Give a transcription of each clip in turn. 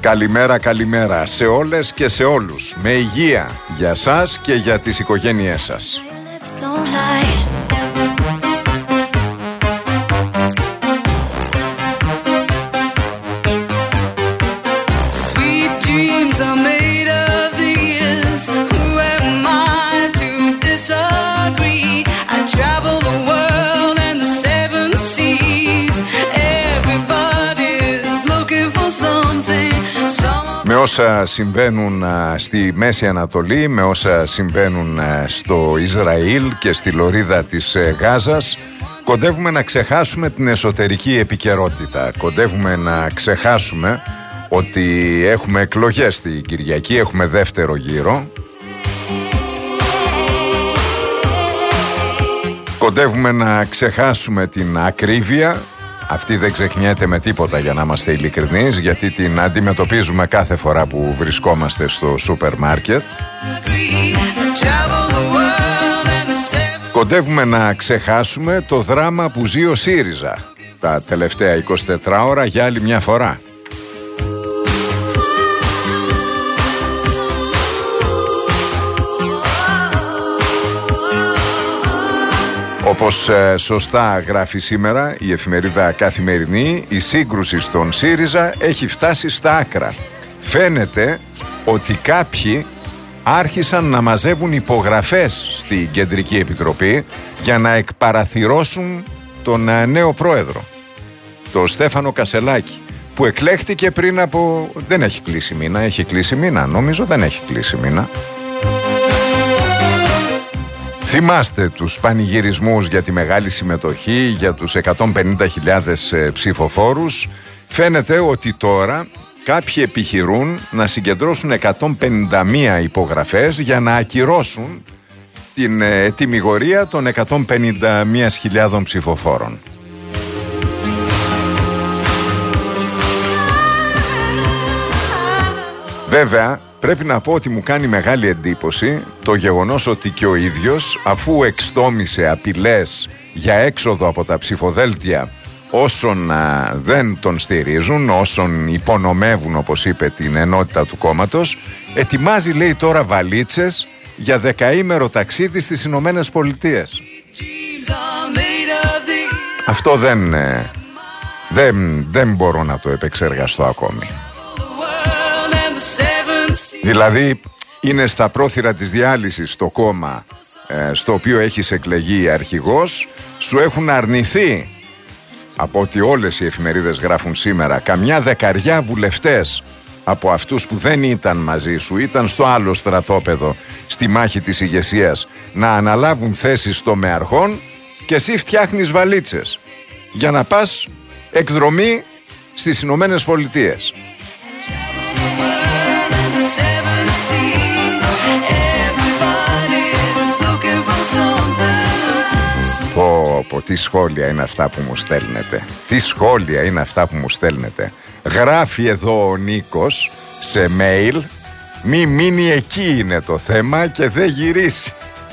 Καλημέρα, καλημέρα σε όλες και σε όλους. Με υγεία για σας και για τις οικογένειές σας. Με όσα συμβαίνουν στη Μέση Ανατολή, με όσα συμβαίνουν στο Ισραήλ και στη λωρίδα της Γάζας, κοντεύουμε να ξεχάσουμε την εσωτερική επικαιρότητα. Κοντεύουμε να ξεχάσουμε ότι έχουμε εκλογές την Κυριακή, έχουμε δεύτερο γύρο. Κοντεύουμε να ξεχάσουμε την ακρίβεια. Αυτή δεν ξεχνιέται με τίποτα, για να είμαστε ειλικρινείς, γιατί την αντιμετωπίζουμε κάθε φορά που βρισκόμαστε στο σούπερ μάρκετ. Κοντεύουμε να ξεχάσουμε το δράμα που ζει ο ΣΥΡΙΖΑ τα τελευταία 24 ώρα για άλλη μια φορά. Όπως σωστά γράφει σήμερα η εφημερίδα Καθημερινή, η σύγκρουση στον ΣΥΡΙΖΑ έχει φτάσει στα άκρα. Φαίνεται ότι κάποιοι άρχισαν να μαζεύουν υπογραφές στην Κεντρική Επιτροπή για να εκπαραθυρώσουν τον νέο πρόεδρο, τον Στέφανο Κασελάκη, που εκλέχτηκε πριν από... δεν έχει κλείσει μήνα, έχει κλείσει μήνα, νομίζω δεν έχει κλείσει μήνα. Θυμάστε τους πανηγυρισμούς για τη μεγάλη συμμετοχή, για τους 150.000 ψηφοφόρους. Φαίνεται ότι τώρα κάποιοι επιχειρούν να συγκεντρώσουν 151 υπογραφές για να ακυρώσουν την τιμιγορία των 151.000 ψηφοφόρων. Βέβαια, πρέπει να πω ότι μου κάνει μεγάλη εντύπωση το γεγονός ότι και ο ίδιος, αφού εξτόμησε απειλές για έξοδο από τα ψηφοδέλτια όσων δεν τον στηρίζουν, όσων υπονομεύουν, όπως είπε, την ενότητα του κόμματος, ετοιμάζει, λέει, τώρα βαλίτσες για 10ημερο ταξίδι στις Ηνωμένες Πολιτείες. Αυτό δεν μπορώ να το επεξεργαστώ ακόμη. Δηλαδή είναι στα πρόθυρα της διάλυσης το κόμμα στο οποίο έχεις εκλεγεί αρχηγός, σου έχουν αρνηθεί, από ότι όλες οι εφημερίδες γράφουν σήμερα, καμιά δεκαριά βουλευτές από αυτούς που δεν ήταν μαζί σου, ήταν στο άλλο στρατόπεδο στη μάχη της ηγεσίας, να αναλάβουν θέσεις στο ΜΕΑΡΧΟΝ, και εσύ φτιάχνεις βαλίτσες για να πας εκδρομή στις Ηνωμένες Πολιτείες. Πω, τι σχόλια είναι αυτά που μου στέλνετε. Τι σχόλια είναι αυτά που μου στέλνετε. Γράφει εδώ ο Νίκος σε mail, μη μείνει εκεί είναι το θέμα και δεν γυρίσει.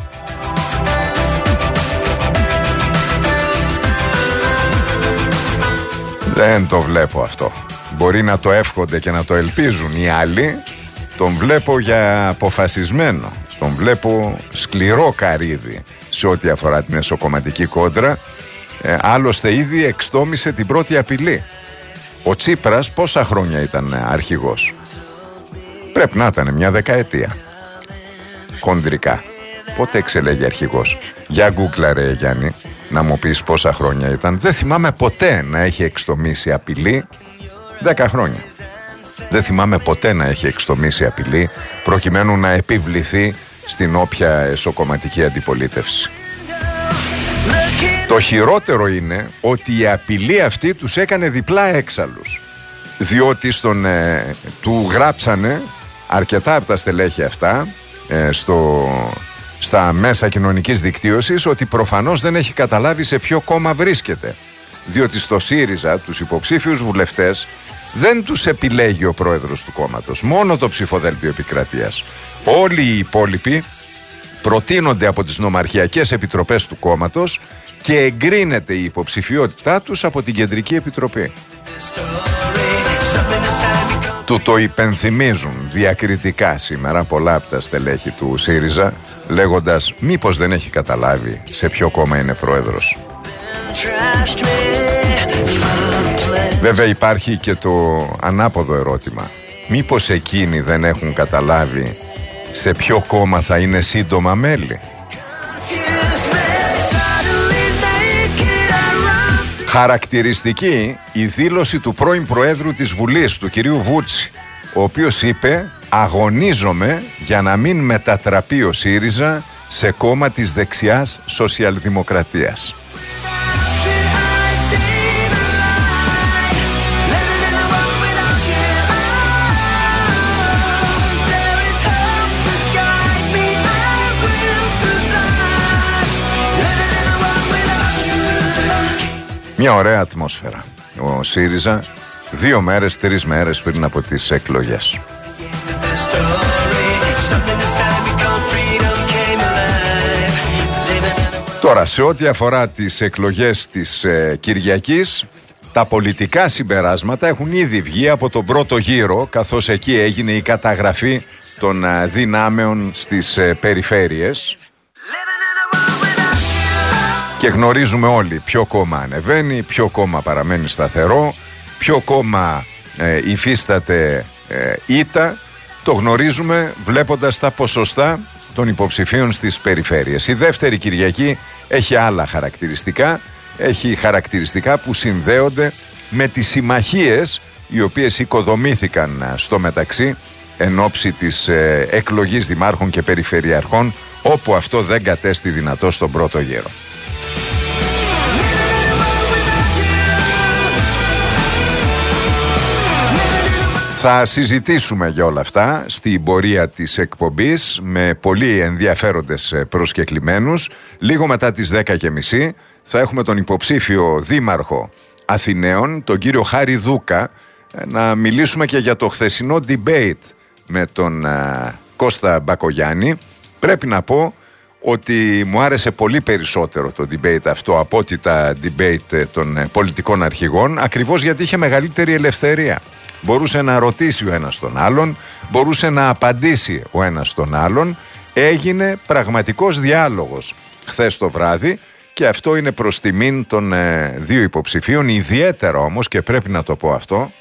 Δεν το βλέπω αυτό. Μπορεί να το εύχονται και να το ελπίζουν οι άλλοι. Τον βλέπω για αποφασισμένο. Τον βλέπω σκληρό καρύδι σε ό,τι αφορά την εσωκομματική κόντρα. Άλλωστε ήδη εξτόμησε την πρώτη απειλή. Ο Τσίπρας πόσα χρόνια ήταν αρχηγός? Πρέπει να ήταν μια δεκαετία. Χονδρικά. Πότε εξελέγει αρχηγός? Για γκούγκλαρε, Γιάννη, να μου πεις πόσα χρόνια ήταν. Δεν θυμάμαι ποτέ να έχει εξτομίσει απειλή 10 χρόνια. Δεν θυμάμαι ποτέ να έχει εξτομίσει απειλή προκειμένου να επιβληθεί στην όποια εσωκομματική αντιπολίτευση. Το χειρότερο είναι ότι η απειλή αυτή τους έκανε διπλά έξαλλους. Διότι του γράψανε αρκετά από τα στελέχη αυτά στα μέσα κοινωνικής δικτύωσης ότι προφανώς δεν έχει καταλάβει σε ποιο κόμμα βρίσκεται. Διότι στο ΣΥΡΙΖΑ τους υποψήφιους βουλευτές δεν τους επιλέγει ο πρόεδρος του κόμματος, μόνο το ψηφοδέλτιο επικρατείας. Όλοι οι υπόλοιποι προτείνονται από τις νομαρχιακές επιτροπές του κόμματος και εγκρίνεται η υποψηφιότητά τους από την Κεντρική Επιτροπή. Του το υπενθυμίζουν διακριτικά σήμερα πολλά από τα στελέχη του ΣΥΡΙΖΑ, λέγοντας μήπως δεν έχει καταλάβει σε ποιο κόμμα είναι πρόεδρος. Βέβαια υπάρχει και το ανάποδο ερώτημα. Μήπως εκείνοι δεν έχουν καταλάβει σε ποιο κόμμα θα είναι σύντομα μέλη. Χαρακτηριστική η δήλωση του πρώην Προέδρου της Βουλής, του κυρίου Βούτση, ο οποίος είπε «Αγωνίζομαι για να μην μετατραπεί ο ΣΥΡΙΖΑ σε κόμμα της δεξιάς σοσιαλδημοκρατίας». Μια ωραία ατμόσφαιρα. Ο ΣΥΡΙΖΑ 2 μέρες, 3 μέρες πριν από τις εκλογές. Τώρα, σε ό,τι αφορά τις εκλογές της Κυριακής, τα πολιτικά συμπεράσματα έχουν ήδη βγει από τον πρώτο γύρο, καθώς εκεί έγινε η καταγραφή των δυνάμεων στις περιφέρειες. Και γνωρίζουμε όλοι ποιο κόμμα ανεβαίνει, ποιο κόμμα παραμένει σταθερό, ποιο κόμμα υφίσταται ήττα. Το γνωρίζουμε βλέποντας τα ποσοστά των υποψηφίων στις περιφέρειες. Η δεύτερη Κυριακή έχει άλλα χαρακτηριστικά. Έχει χαρακτηριστικά που συνδέονται με τις συμμαχίες οι οποίες οικοδομήθηκαν στο μεταξύ εν ώψη της εκλογής δημάρχων και περιφερειαρχών, όπου αυτό δεν κατέστη δυνατό στον πρώτο γύρο. Θα συζητήσουμε για όλα αυτά στην πορεία της εκπομπής με πολύ ενδιαφέροντες προσκεκλημένους. Λίγο μετά τις 10:30 θα έχουμε τον υποψήφιο δήμαρχο Αθηναίων, τον κύριο Χάρη Δούκα, να μιλήσουμε και για το χθεσινό debate με τον Κώστα Μπακογιάννη. Πρέπει να πω ότι μου άρεσε πολύ περισσότερο το debate αυτό από ότι τα debate των πολιτικών αρχηγών, ακριβώς γιατί είχε μεγαλύτερη ελευθερία. Μπορούσε να ρωτήσει ο ένας τον άλλον, μπορούσε να απαντήσει ο ένας τον άλλον. Έγινε πραγματικός διάλογος χθες το βράδυ και αυτό είναι προς τιμήν των δύο υποψηφίων. Ιδιαίτερα όμως, και πρέπει να το πω αυτό,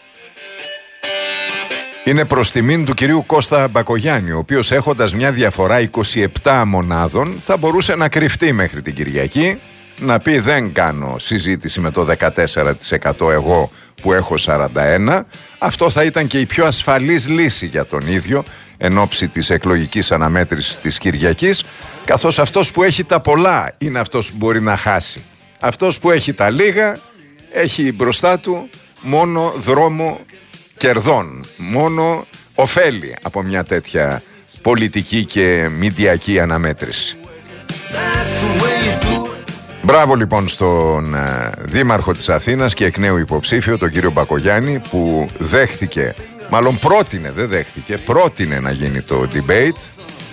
είναι προς τιμήν του κυρίου Κώστα Μπακογιάννη, ο οποίος έχοντας μια διαφορά 27 μονάδων θα μπορούσε να κρυφτεί μέχρι την Κυριακή, να πει δεν κάνω συζήτηση με το 14% εγώ που έχω 41. Αυτό θα ήταν και η πιο ασφαλής λύση για τον ίδιο εν ώψη της εκλογικής αναμέτρησης της Κυριακής, καθώς αυτός που έχει τα πολλά είναι αυτός που μπορεί να χάσει. Αυτός που έχει τα λίγα έχει μπροστά του μόνο δρόμο κερδών, μόνο ωφέλη από μια τέτοια πολιτική και μηντιακή αναμέτρηση. Μπράβο λοιπόν στον δήμαρχο της Αθήνας και εκ νέου υποψήφιο, τον κύριο Μπακογιάννη, που δέχτηκε, μάλλον πρότεινε, δεν δέχτηκε, πρότεινε να γίνει το debate.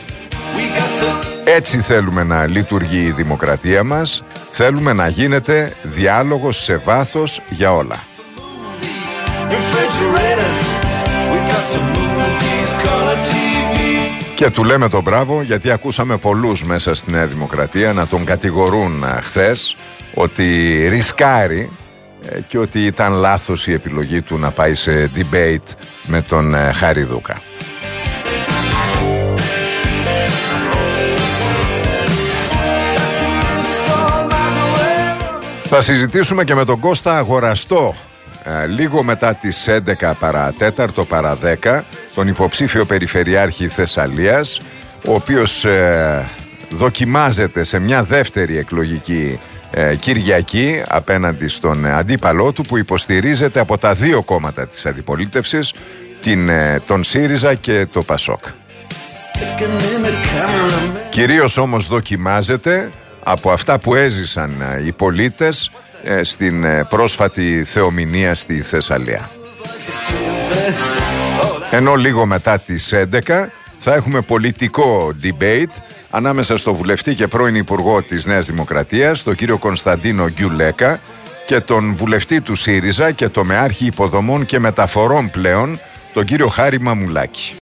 Έτσι θέλουμε να λειτουργεί η δημοκρατία μας. Θέλουμε να γίνεται διάλογος σε βάθος για όλα. Και του λέμε τον μπράβο, γιατί ακούσαμε πολλούς μέσα στη Νέα Δημοκρατία να τον κατηγορούν χθες ότι ρισκάρει και ότι ήταν λάθος η επιλογή του να πάει σε debate με τον Χάρη Δούκα. Θα συζητήσουμε και με τον Κώστα Αγοραστό λίγο μετά τις 11 παρά 4 παρά 10, τον υποψήφιο περιφερειάρχη Θεσσαλίας, ο οποίος δοκιμάζεται σε μια δεύτερη εκλογική Κυριακή απέναντι στον αντίπαλό του, που υποστηρίζεται από τα δύο κόμματα της αντιπολίτευσης, τον ΣΥΡΙΖΑ και το ΠΑΣΟΚ. Κυρίως όμως δοκιμάζεται από αυτά που έζησαν οι πολίτες στην πρόσφατη θεομηνία στη Θεσσαλία. Ενώ λίγο μετά τις 11 θα έχουμε πολιτικό debate ανάμεσα στο βουλευτή και πρώην υπουργό της Νέας Δημοκρατίας, τον κύριο Κωνσταντίνο Γκιουλέκα, και τον βουλευτή του ΣΥΡΙΖΑ και τομεάρχη υποδομών και μεταφορών πλέον, τον κύριο Χάρη Μαμουλάκη.